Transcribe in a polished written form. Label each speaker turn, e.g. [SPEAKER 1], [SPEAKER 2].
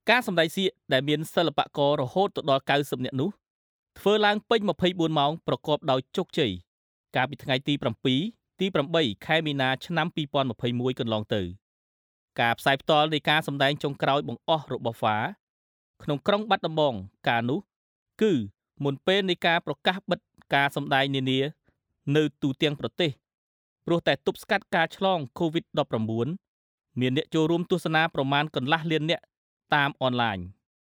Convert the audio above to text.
[SPEAKER 1] ការសម្ដែងសៀកដែលមានសិល្បកររហូតដល់90នាក់នោះធ្វើឡើងពេញ24ម៉ោងប្រកបដោយជោគជ័យកាលពីថ្ងៃទី7ទី8ខែមីនាឆ្នាំ2021កន្លងទៅការផ្សាយផ្ទាល់នៃការសម្ដែងចុងក្រោយបង្អស់របស់ ហ្វា ក្នុងក្រុងបាត់ដំបងកាលនោះគឺមុនពេលនៃការប្រកាសបិទការសម្ដែងនានានៅទូទាំងប្រទេសព្រោះតែទប់ស្កាត់ការឆ្លង COVID-19 មានអ្នកចូលរួមទស្សនាប្រមាណកន្លះលាននាក់តាមអនឡាញ